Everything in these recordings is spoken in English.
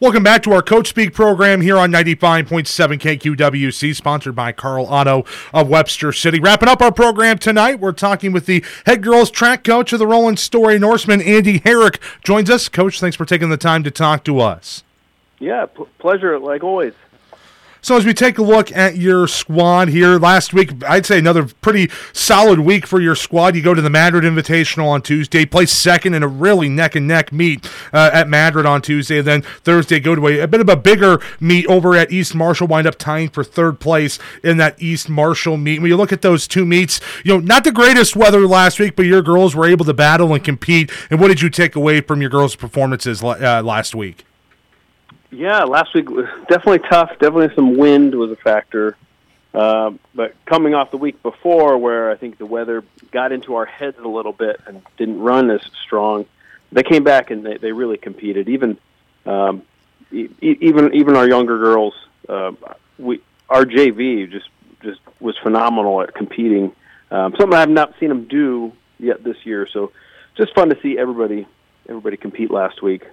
Welcome back to our Coach Speak program here on 95.7 KQWC, sponsored by Carl Otto of Webster City. Wrapping up our program tonight, we're talking with the head girls track coach of the Roland Story Norsemen, Andy Herrick, joins us. Coach, thanks for taking the time to talk to us. Yeah, pleasure, like always. So as we take a look at your squad here, last week, I'd say another pretty solid week for your squad. You go to the Madrid Invitational on Tuesday, play second in a really neck-and-neck meet at Madrid on Tuesday. And then Thursday, go to a bit of a bigger meet over at East Marshall, wind up tying for third place in that East Marshall meet. When you look at those two meets, not the greatest weather last week, but your girls were able to battle and compete. And what did you take away from your girls' performances last week? Yeah, last week was definitely tough. Definitely some wind was a factor. But coming off the week before where I think the weather got into our heads a little bit and didn't run as strong, they came back and they really competed. Even our younger girls, our JV just was phenomenal at competing. Something I have not seen them do yet this year. So just fun to see everybody compete last week.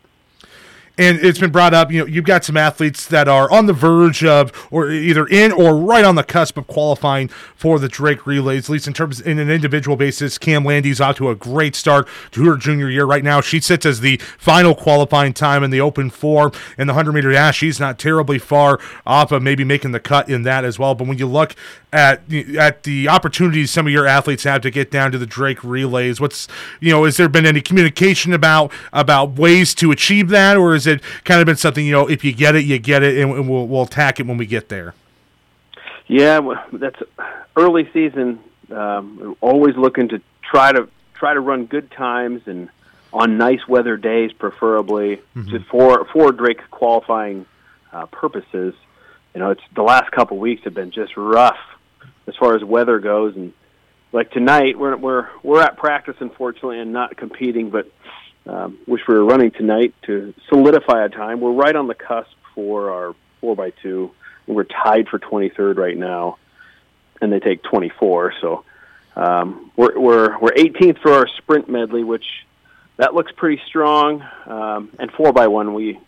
And it's been brought up, you've got some athletes that are on the verge of, or either in or right on the cusp of qualifying for the Drake Relays, at least in an individual basis. Cam Landy's off to a great start to her junior year right now. She sits as the final qualifying time in the Open 4 in the 100-meter dash. She's not terribly far off of maybe making the cut in that as well. But when you look at the opportunities some of your athletes have to get down to the Drake Relays, has there been any communication about ways to achieve that, or is it kind of been something, if you get it, you get it, and we'll attack it when we get there? Yeah, that's early season. We're always looking to try to run good times and on nice weather days, preferably, just for Drake qualifying purposes. It's the last couple weeks have been just rough as far as weather goes, and like tonight, we're at practice, unfortunately, and not competing, but wish we were running tonight to solidify a time. We're right on the cusp for our 4x2, and we're tied for 23rd right now, and they take 24. So we're 18th for our sprint medley, which that looks pretty strong. And 4x1,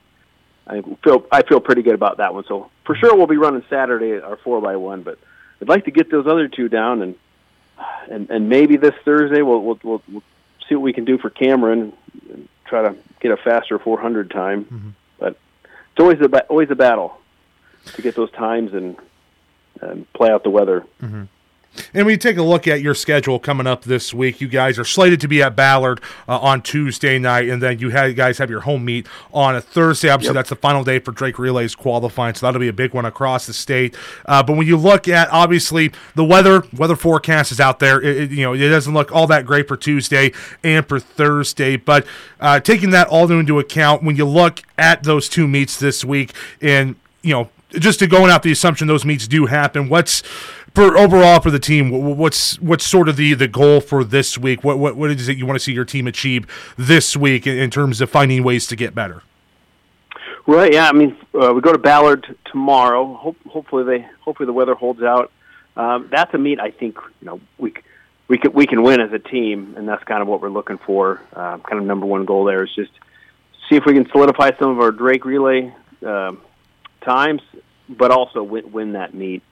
I feel pretty good about that one. So for sure, we'll be running Saturday our 4x1, but I'd like to get those other two down, and maybe this Thursday we'll see what we can do for Cameron and try to get a faster 400 time. But it's always a battle to get those times and play out the weather. And when you take a look at your schedule coming up this week, you guys are slated to be at Ballard on Tuesday night, and then you guys have your home meet on a Thursday. Obviously, That's the final day for Drake Relays qualifying, so that'll be a big one across the state. But when you look at, obviously, the weather forecast is out there. It doesn't look all that great for Tuesday and for Thursday. But taking that all into account, when you look at those two meets this week, and just to going out the assumption those meets do happen, overall for the team, what's sort of the goal for this week? What is it you want to see your team achieve this week in terms of finding ways to get better? Right. Yeah. I mean, we go to Ballard tomorrow. Hopefully the weather holds out. That's a meet I think we can win as a team, and that's kind of what we're looking for. Kind of number one goal there is just see if we can solidify some of our Drake Relay times, but also win that meet.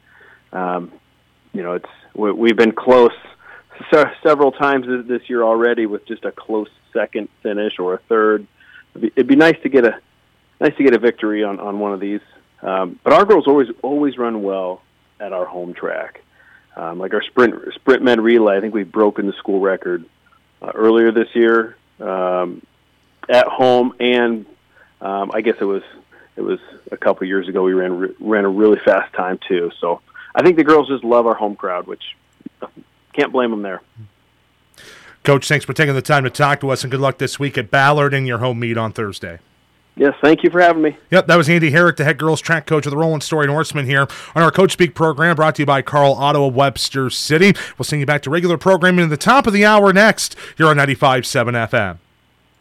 We've been close several times this year already with just a close second finish or a third. It'd be nice to get a victory on one of these. But our girls always run well at our home track. Like our sprint med relay, I think we've broken the school record earlier this year at home, and I guess it was a couple of years ago we ran a really fast time too. So I think the girls just love our home crowd, which can't blame them there. Coach, thanks for taking the time to talk to us, and good luck this week at Ballard and your home meet on Thursday. Yes, thank you for having me. Yep, that was Andy Herrick, the head girls track coach of the Roland Story Norsemen here on our Coach Speak program, brought to you by Carl Otto of Webster City. We'll send you back to regular programming at the top of the hour next here on 95.7 FM.